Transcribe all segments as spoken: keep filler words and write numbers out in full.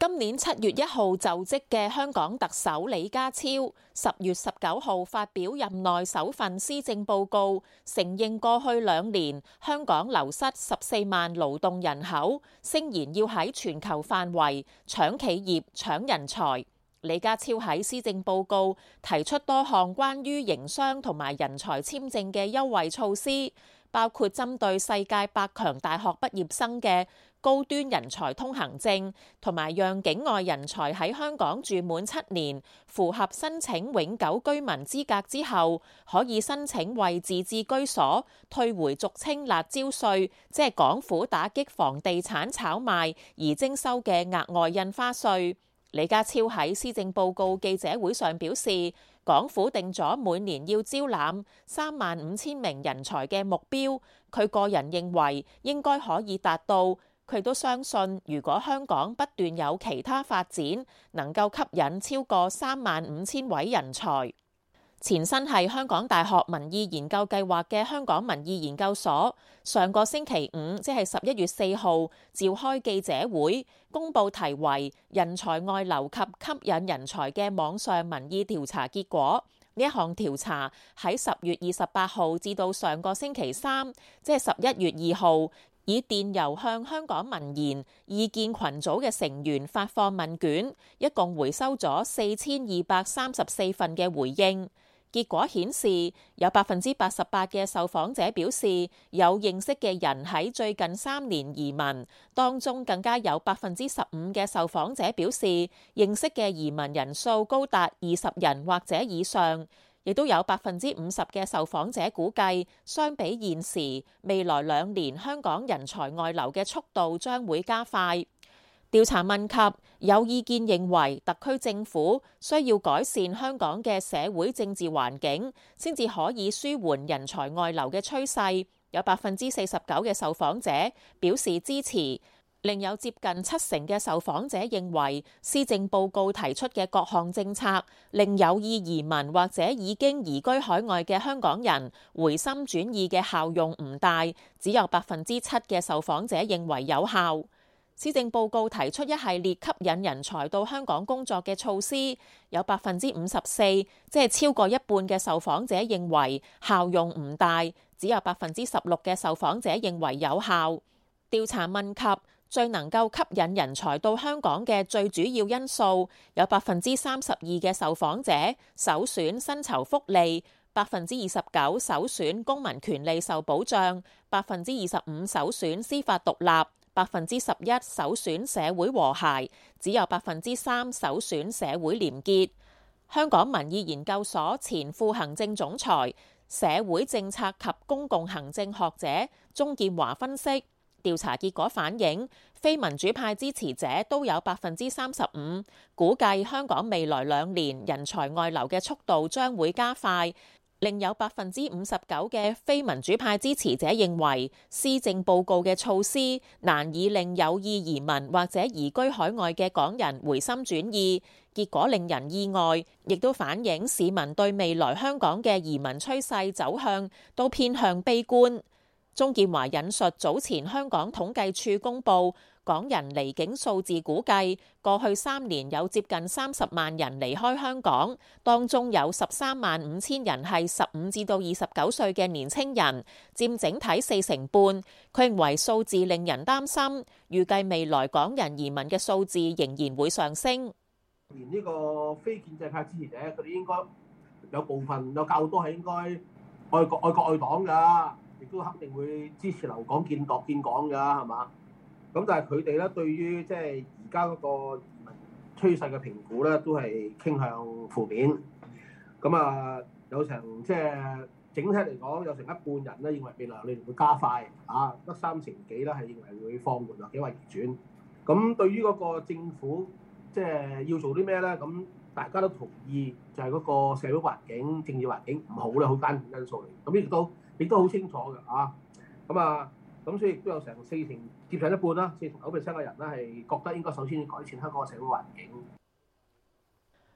今年七月一號就職嘅香港特首李家超，十月十九號發表任內首份施政報告，承認過去兩年香港流失十四萬勞動人口，聲言要喺全球範圍搶企業、搶人才。李家超喺施政報告提出多項關於營商同埋人才簽證嘅優惠措施，包括針對世界百強大學畢業生嘅高端人才通行證，同埋讓境外人才喺香港住滿七年，符合申請永久居民資格之後，可以申請為自置居所退回俗稱辣椒稅，即係港府打擊房地產炒賣而徵收嘅額外印花稅。李家超喺施政報告記者會上表示，港府定咗每年要招攬三萬五千名人才嘅目標，佢個人認為應該可以達到。佢都相信，如果香港不斷有其他發展，能夠吸引超過三萬五千位人才。前身係香港大學民意研究計劃嘅香港民意研究所，上個星期五，即係十一月四號，召開記者會，公佈題為《人才外流及吸引人才》嘅網上民意調查結果。呢一項調查喺十月二十八號至到上個星期三，即係十一月二號，以電郵向香港民研意見群組嘅成員發放問卷，一共回收咗四千二百三十四份嘅回應。結果顯示，有百分之八十八嘅受訪者表示有認識嘅人喺最近三年移民，當中更加有百分之十五嘅受訪者表示認識嘅移民人數高達二十人或者以上，亦都有百分之五十嘅受訪者估計，相比現時，未來兩年香港人才外流嘅速度將會加快。調查問及有意見認為特區政府需要改善香港嘅社會政治環境，先至可以舒緩人才外流嘅趨勢，有百分之四十九嘅受訪者表示支持，另有接近七成嘅受訪者認為施政報告提出嘅各項政策令有意移民或者已經移居海外嘅香港人回心轉意嘅效用唔大，只有百分之七嘅受訪者認為有效。施政報告提出一系列吸引人才到香港工作嘅措施，有百分之五十四，即係超過一半嘅受訪者認為效用唔大，只有百分之十六嘅受訪者認為有效。調查問及最能夠吸引人才到香港嘅最主要因素，有百分之三十二嘅受訪者首選薪酬福利，百分之二十九首選公民權利受保障，百分之二十五首選司法獨立，百分之十一首選社會和諧，只有百分之三首選社會廉潔。香港民意研究所前副行政總裁、社會政策及公共行政學者鍾建華分析，調查結果反映非民主派支持者都有百分之三十五，估計香港未來兩年人才外流嘅速度將會加快。另有百分之五十九嘅非民主派支持者認為施政報告嘅措施難以令有意移民或者移居海外嘅港人回心轉意，結果令人意外，亦都反映市民對未來香港嘅移民趨勢走向都偏向悲觀。鍾建華引述早前香港統計處公布港人離境數字，估計過去三年有接近三十萬人離開香港，當中有十三萬五千人係十五至到二十九歲嘅年青人，佔整體四成半。佢認為數字令人擔心，預計未來港人移民嘅數字仍然會上升。 連呢個非建制派支持者，佢哋應該有部分有較多係應該愛國愛國愛黨㗎。亦都肯定會支持留港建國建港㗎，係嘛？咁但係佢哋咧對於即係而家嗰個移民趨勢嘅評估咧，都係傾向負面。咁啊，有成即係整體嚟講，有成一半人咧認為未來兩年會加快，啊，得三成幾咧係認為會放緩或幾或逆轉。咁對於嗰個政府即係要做啲咩咧？咁大家都同意，就係嗰個社會環境、政治環境唔好咧，好關鍵因素嚟。咁亦都亦都好清楚嘅啊，咁啊，咁所以亦都有成四成接近一半啦，四成九 percent 嘅人咧係覺得應該首先要改善香港嘅社會環境。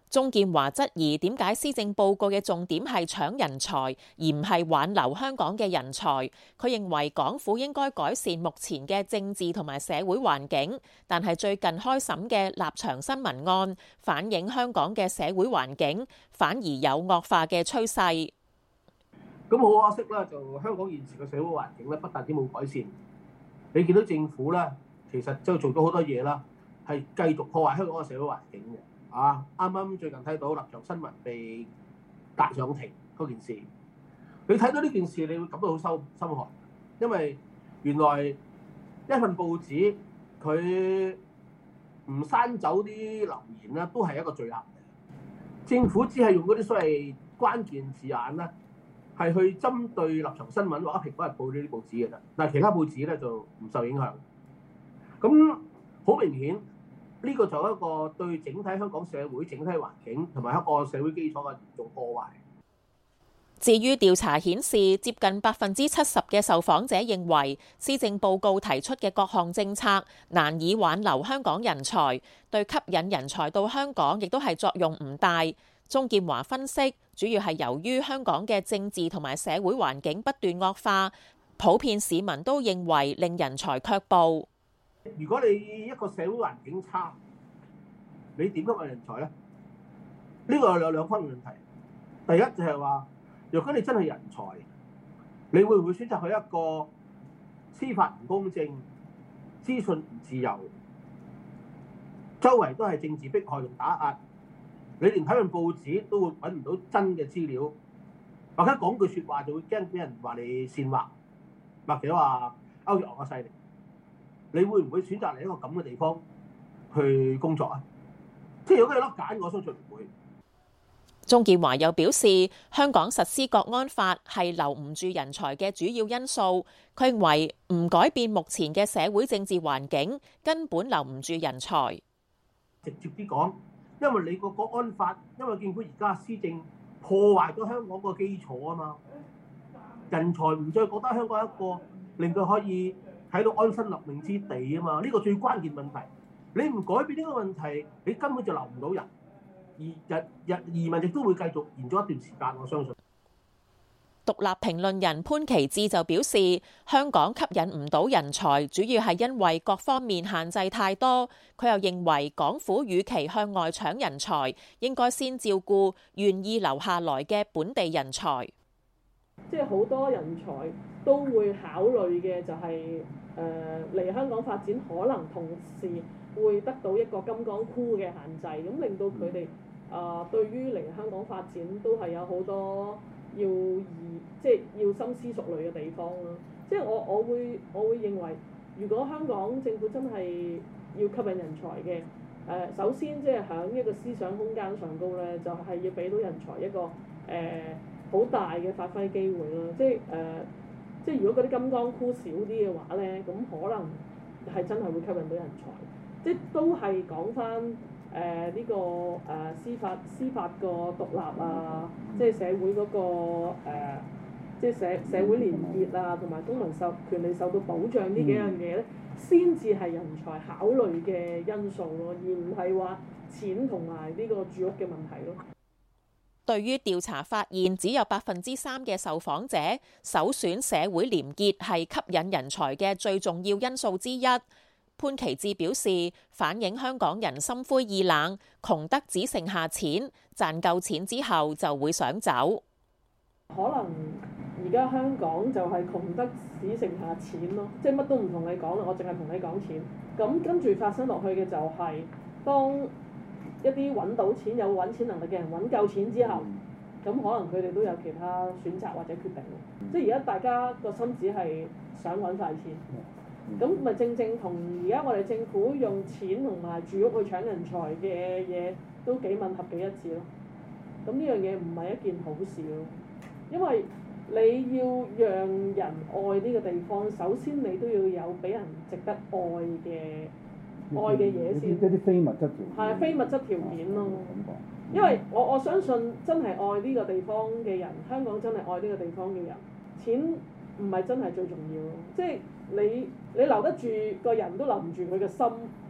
鍾建華質疑點解施政報告嘅重點係搶人才，而唔係挽留香港嘅人才。佢認為港府應該改善目前嘅政治同埋社會環境，但係最近開審嘅立場新聞案反映香港嘅社會環境反而有惡化嘅趨勢。 咁好可惜啦，就香港現時嘅社會環境咧，不但止冇改善，你見到政府咧，其實就做咗好多嘢啦，係繼續破壞香港嘅社會環境嘅。啊！啱啱最近睇到立場新聞被帶上庭嗰件事，你睇到呢件事，你會感到好心心寒，因為原來一份報紙佢唔刪走啲留言啦，都係一個罪行。政府只係用嗰啲所謂關鍵字眼啦，係去針對立場新聞或者蘋果日報呢啲報紙嘅啫，但係其他報紙咧就唔受影響。咁好明顯。呢個就係一個對整體香港社會整體環境同埋一個社會基礎嘅嚴重破壞。 至於調查顯示，接近百分之七十嘅受訪者認為施政報告提出嘅各項政策難以挽留香港人才，對吸引人才到香港亦都係作用唔大。鍾建華分析，主要係由於香港嘅政治同埋社會環境不斷惡化，普遍市民都認為令人才卻步。 如果你一個社會環境差，你點吸引人才咧？呢個有兩方面問題。第一就係話，如果你真係人才，你會唔會選擇去一個司法唔公正、資訊唔自由、周圍都係政治迫害同打壓，你連睇份報紙都會揾唔到真嘅資料，或者講句説話就會驚俾人話你煽惑，或者話勾結外國勢力。你會唔會選擇嚟一個咁嘅地方去工作啊？即係如果有得揀，我相信唔會。 鍾建華又表示，香港實施國安法係留唔住人才嘅主要因素。佢認為唔改變目前嘅社會政治環境，根本留唔住人才。 直接啲講，因為你個國安法，因為政府而家施政破壞咗香港個基礎啊嘛，人才唔再覺得香港一個令佢可以喺度安身立命之地啊嘛，呢個最關鍵問題。你唔改變呢個問題，你根本就留唔到人，而日日移民亦都會繼續延咗一段時間，我相信。 獨立評論人潘其志就表示，香港吸引唔到人才，主要係因為各方面限制太多。佢又認為港府與其向外搶人才，應該先照顧願意留下來嘅本地人才。 即係好多人才都會考慮嘅就係誒嚟香港發展，可能同時會得到一個金剛箍嘅限制，咁令到佢哋啊對於嚟香港發展都係有好多要疑，即係要深思熟慮嘅地方咯。即係我我會我會認為，如果香港政府真係要吸引人才嘅，誒、呃、首先即係喺一個思想空間上高咧，就係、是、要俾到人才一個誒好、呃、大嘅發揮機會咯。即係誒、呃、即係如果嗰啲金剛箍少啲嘅話咧，咁可能係真係會吸引到人才。即係都係講翻誒呢個誒、呃、司法司法個獨立啊，即係社會嗰、嗰個、呃、即係社社會連結啊，同埋公民受權利受到保障呢幾樣嘢咧，先至係人才考慮嘅因素咯，而唔係話錢同埋呢個住屋嘅問題咯。 對於調查發現，只有百分之三嘅受訪者首選社會廉潔係吸引人才嘅最重要因素之一。潘其志表示，反映香港人心灰意冷，窮得只剩下錢，賺夠錢之後就會想走。 可能而家香港就係窮得只剩下錢咯，即係乜都唔同你講啦，我淨係同你講錢。咁跟住發生落去嘅就係、是，當一啲揾到錢、有揾錢能力嘅人揾夠錢之後，咁可能佢哋都有其他選擇或者決定。即係而家大家個心只係想揾快錢。咁咪正正同而家我哋政府用錢同埋住屋去搶人才嘅嘢都幾吻合幾一致咯。咁呢樣嘢唔係一件好事咯，因為你要讓人愛呢個地方，首先你都要有俾人值得愛嘅愛嘅嘢先。 一啲非物質條件。 係非物質條件咯。因為我我相信真係愛呢個地方嘅人，香港真係愛呢個地方嘅人，錢唔係真係最重要咯。即係你你留得住個人都留唔住佢嘅心，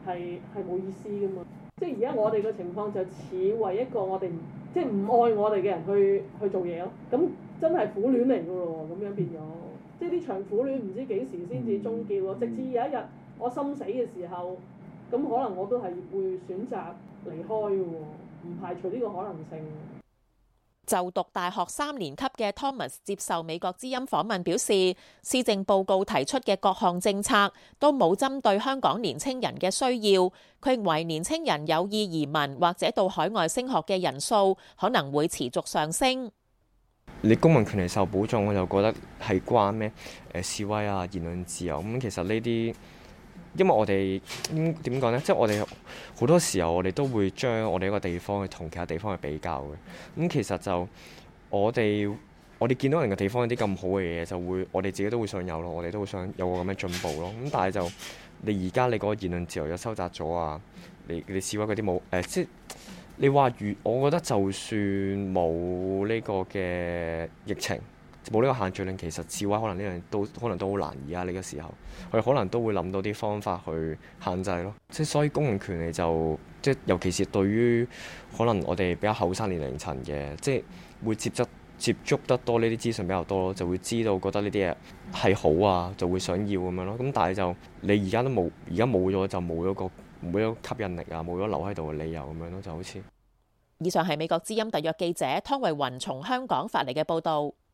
係係冇意思噶嘛。即係而家我哋嘅情況就似為一個我哋即係唔愛我哋嘅人去去做嘢咯。咁真係苦戀嚟㗎咯，咁樣變咗。即係呢場苦戀唔知幾時先至終結喎。直至有一日我心死嘅時候，咁可能我都係會選擇離開嘅喎，唔排除呢個可能性。 就讀大學三年級嘅 Thomas 接受美國之音訪問表示，施政報告提出嘅各項政策都冇針對香港年青人嘅需要。佢認為年青人有意移民或者到海外升學嘅人數可能會持續上升。 你公民權利受保障，我就覺得係關咩誒示威啊、言論自由咁。其實呢啲，因為我哋點講呢？即係我哋好多時候，我哋都會將我哋一個地方去同其他地方去比較嘅。咁其實就我哋我哋見到人嘅地方有啲咁好嘅嘢，就會我哋自己都會想有咯。我哋都會想有個咁嘅進步咯。咁但係就你而家你嗰個言論自由又收窄咗啊！你你示威嗰啲冇誒，即係你話如我覺得就算冇呢個嘅疫情，冇呢個限聚令，其實示威可能呢樣都可能都好難。而家呢個時候，佢可能都會諗到啲方法去限制咯。即係所以公民權利就即係尤其是對於可能我哋比較後生年齡層嘅，即係會接觸接觸得多呢啲資訊比較多咯，就會知道覺得呢啲嘢係好啊，就會想要咁樣咯。咁但係就你而家都冇，而家冇咗就冇咗個冇咗吸引力啊，冇咗留喺度嘅理由咁樣咯，就好似。 以上係美國之音特約記者湯慧雲從香港發嚟嘅報導。